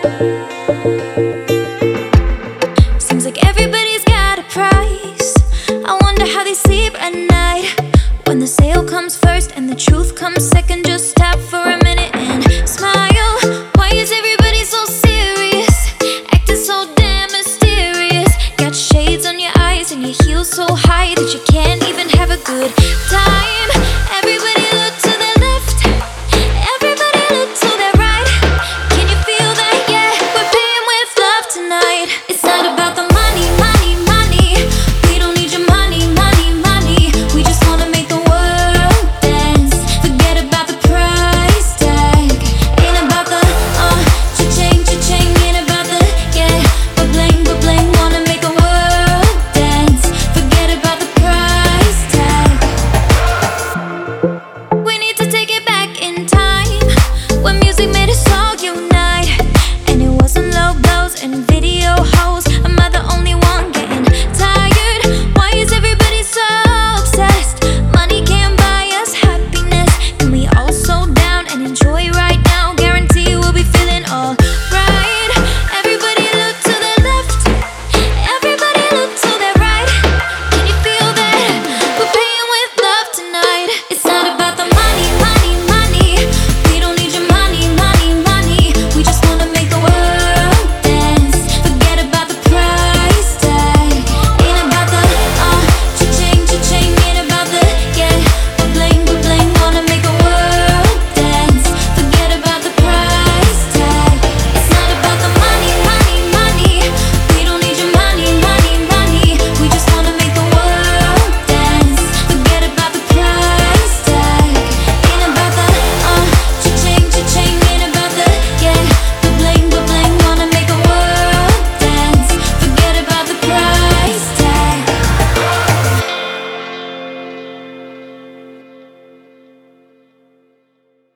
Seems like everybody's got a price. I wonder how they sleep at night. When the sale comes first and the truth comes second, just stop for a minute and smile. Why is everybody so serious? Acting so damn mysterious. Got shades on your eyes and your heels so high that you can't even have a good time.